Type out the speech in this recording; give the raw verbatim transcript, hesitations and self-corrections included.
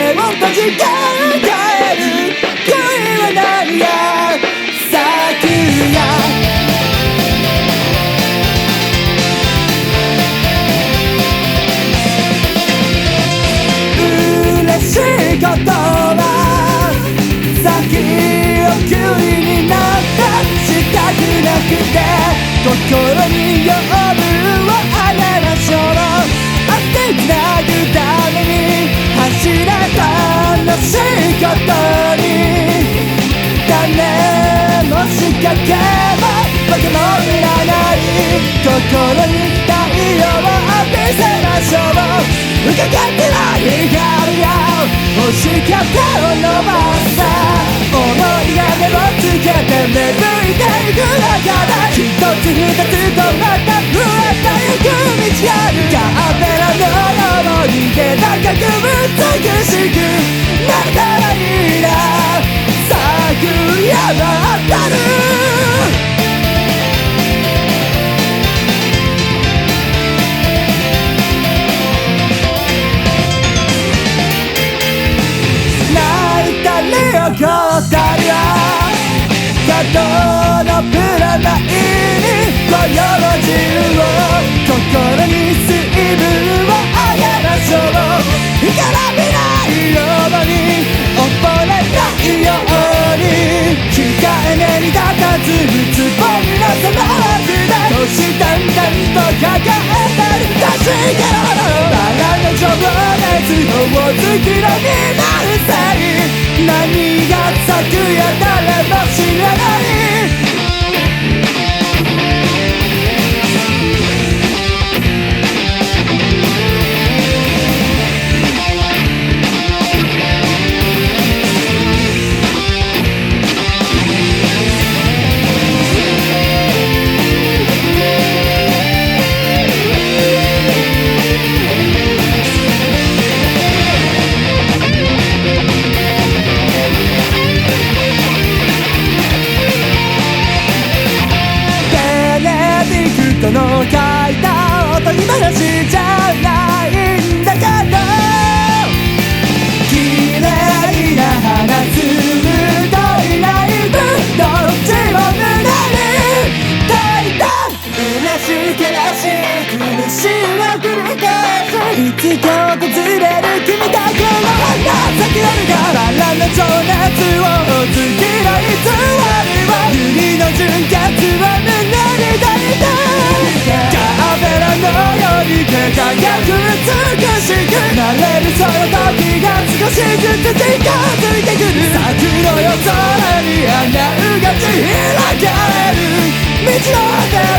目を閉じて帰る恋は何や咲くや嬉しいことは先送りになったしたくなくて心に呼ぶはあれなしょろ明日つなぐために走れ楽しいことに種も仕掛けば僕もいらない心に太陽を浴びせましょう伺ってない光が星しか手を伸ばさ思いが目をつけて芽吹いていく中で一つ二つとまた増えてゆく道があるカーペラのように気高く美しくなれたらいいな昨夜は当たる怒ったりは過当のプラマイに雇用の自由を心に水分をあげましょう干からびないように溺れないように控えめに佇むつぼみのその奥で年だんだんと輝いてる確かなバラの情熱を月のになる際何が咲くや誰も知らない人の書いたおとぎ話じゃないんだけど綺麗な花摘むといない分どっちも胸に抱いた嬉しい悔しい苦しいを繰り返しいつか訪れる君だけの花咲きあるがバラの情熱を月の偽りは百合の純潔を胸に抱いたカーペラのように輝く美しくなれるその時が少しずつ近づいてくる咲くの夜空に穴がち開かれる道の上